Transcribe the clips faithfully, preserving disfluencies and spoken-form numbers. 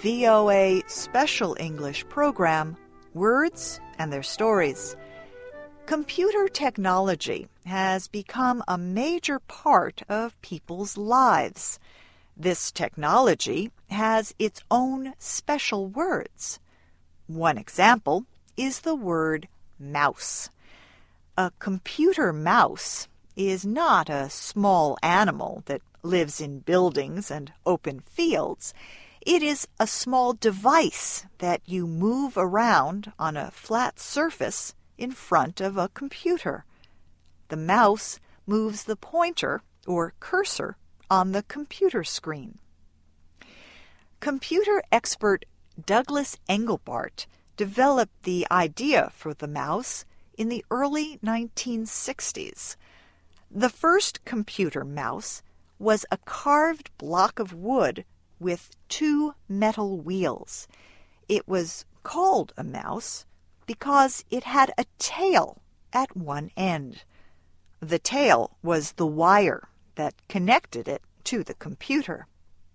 V O A special English program, Words and Their Stories. Computer technology has become a major part of people's lives. This technology has its own special words. One example is the word mouse. A computer mouse is not a small animal that lives in buildings and open fields. It is a small device that you move around on a flat surface in front of a computer. The mouse moves the pointer or cursor on the computer screen. Computer expert Douglas Engelbart developed the idea for the mouse in the early nineteen sixties. The first computer mouse was a carved block of wood with two metal wheels. It was called a mouse because it had a tail at one end. The tail was the wire that connected it to the computer.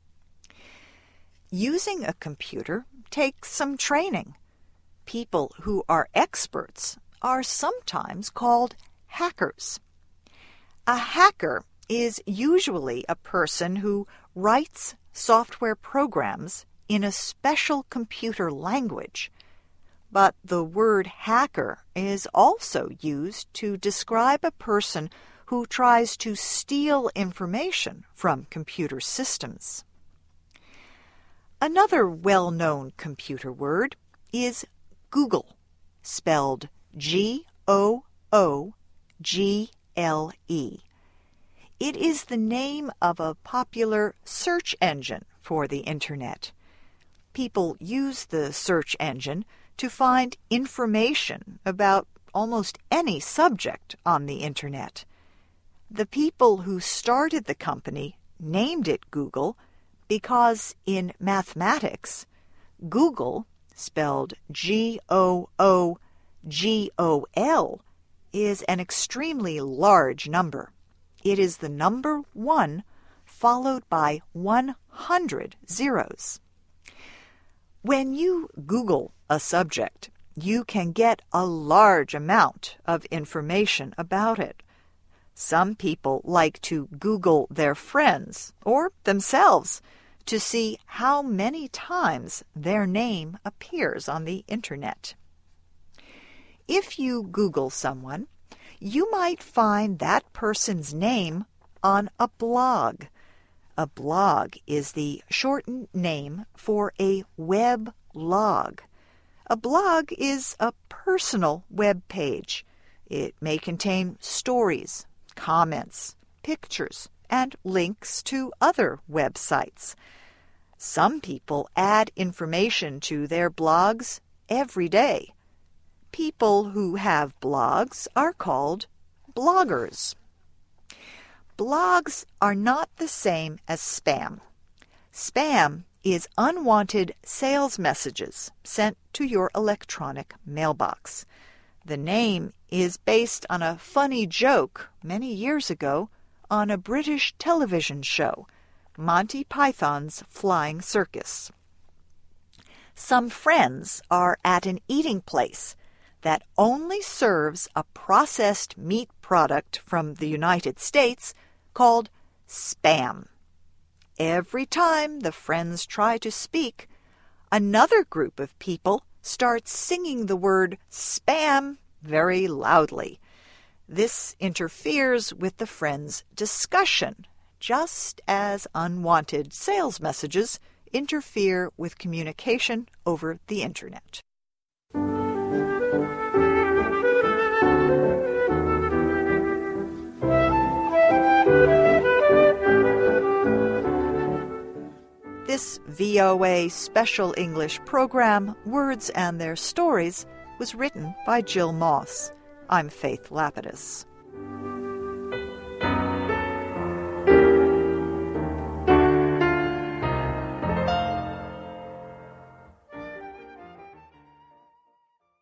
Using a computer takes some training. People who are experts are sometimes called hackers. A hacker is usually a person who writes software programs in a special computer language. But the word hacker is also used to describe a person who tries to steal information from computer systems. Another well-known computer word is Google, spelled G O O G L E. It is the name of a popular search engine for the Internet. People use the search engine to find information about almost any subject on the Internet. The people who started the company named it Google because in mathematics, Google, spelled G O O G O L, is an extremely large number. It is the number one followed by one hundred zeros. When you Google a subject, you can get a large amount of information about it. Some people like to Google their friends or themselves to see how many times their name appears on the Internet. If you Google someone, you might find that person's name on a blog. A blog is the shortened name for a web log. A blog is a personal web page. It may contain stories, comments, pictures, and links to other websites. Some people add information to their blogs every day. People who have blogs are called bloggers. Blogs are not the same as spam. Spam is unwanted sales messages sent to your electronic mailbox. The name is based on a funny joke many years ago on a British television show, Monty Python's Flying Circus. Some friends are at an eating place that only serves a processed meat product from the United States called Spam. Every time the friends try to speak, another group of people starts singing the word Spam very loudly. This interferes with the friends' discussion, just as unwanted sales messages interfere with communication over the Internet. This V O A special English program, Words and Their Stories, was written by Jill Moss. I'm Faith Lapidus.